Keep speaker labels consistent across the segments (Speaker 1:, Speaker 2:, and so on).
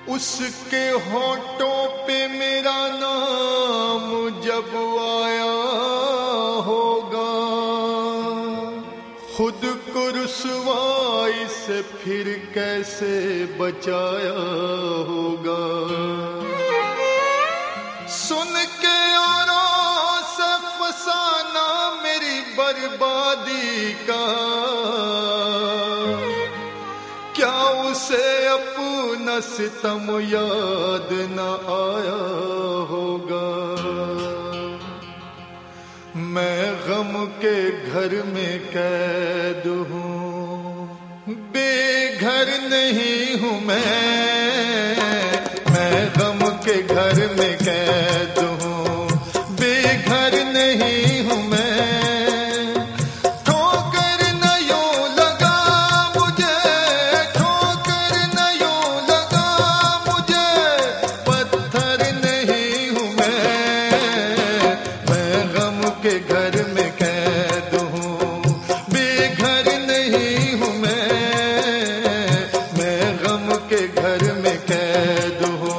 Speaker 1: उसके होठों पे मेरा नाम जब आया होगा, खुद को रुसवाई से फिर कैसे बचाया होगा। सुन के औरों से फसाना मेरी बर्बादी का, क्या उसे अपना सितम याद न आया होगा। मैं गम के घर में कैद हूँ, बेघर नहीं हूँ मैं गम के घर में कैद हूँ, बेघर नहीं हूँ मैं। ठोकर न यूं लगा मुझे, ठोकर न यूं लगा मुझे, पत्थर नहीं हूँ मैं गम के घर में कैद हूँ, बेघर नहीं हूँ मैं गम के घर में कैद हूँ।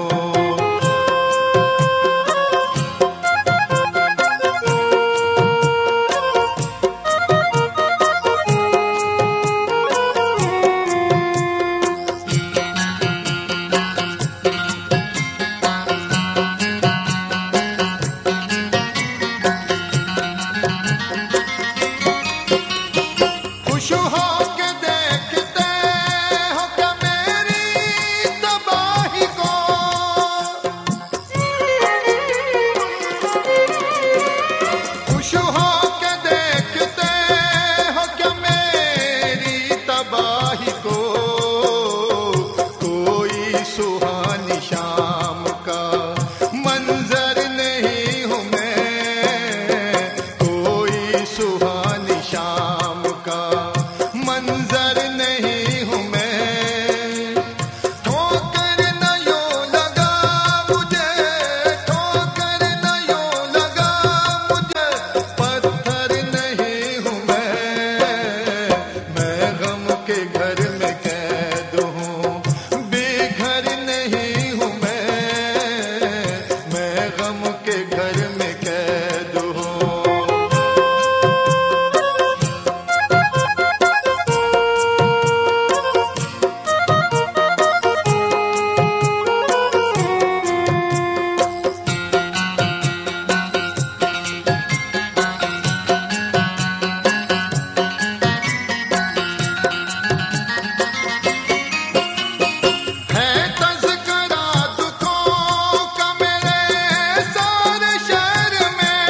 Speaker 1: खुश हो के देखते हो क्या मेरी तबाही को, खुश हो के देखते हो क्या मेरी तबाही को। कोई सुहानी शाम का मंजर नहीं हूँ मैं, कोई सुहानी शाम का मंजर नहीं हूँ मैं। ठोकर न यूं लगा मुझे, ठोकर न यूं लगा मुझे, पत्थर नहीं हूँ मैं गम के घर में कैद हूँ, बेघर नहीं हूँ मैं गम के घर में कैद हूँ। है तज़किरा दुखों का मेरे सारे शहर में,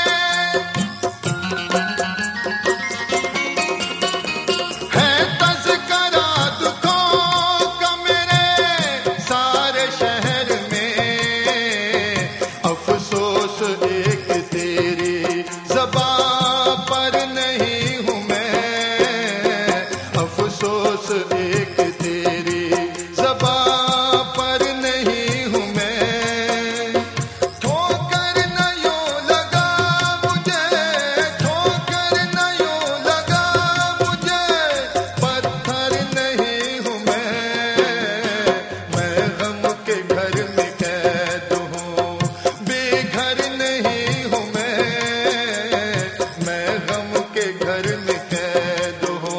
Speaker 1: है तज़किरा दुखों का मेरे सारे शहर में। अफसोस एक तेरी ज़बां पर नहीं हूँ मैं, अफसोस एक तेरी ज़बां पर नहीं हूँ मैं। ठोकर न यूं लगा मुझे, ठोकर न यूं लगा मुझे, पत्थर नहीं हूँ मैं गम के घर में कैद हूँ, बेघर नहीं हूँ मैं गम के घर में कैद हूँ।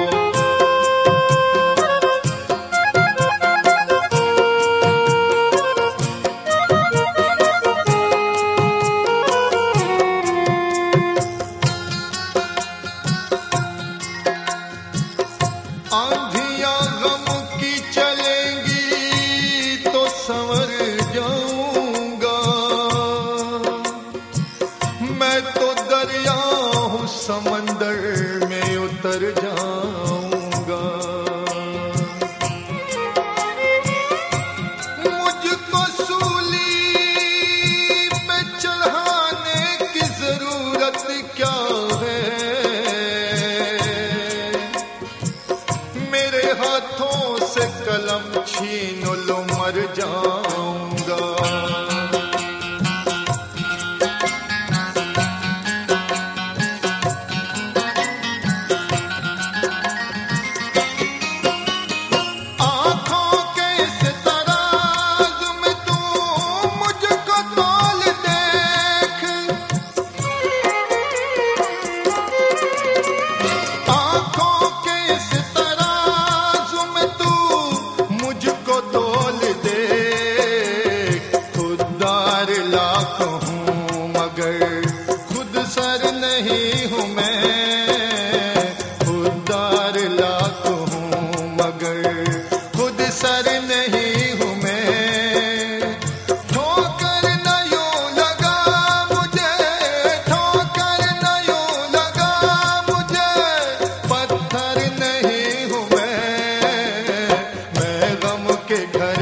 Speaker 1: आंधियां गम की चलेंगी तो संवर जाऊंगा, मैं तो दरिया हूँ समंदर में उतर जाऊंगा। मुझको सूली पे चढ़ाने की जरूरत क्या है, मेरे हाथों से कलम छीन लो मर जाऊंगा। आँखों के सितारा के घर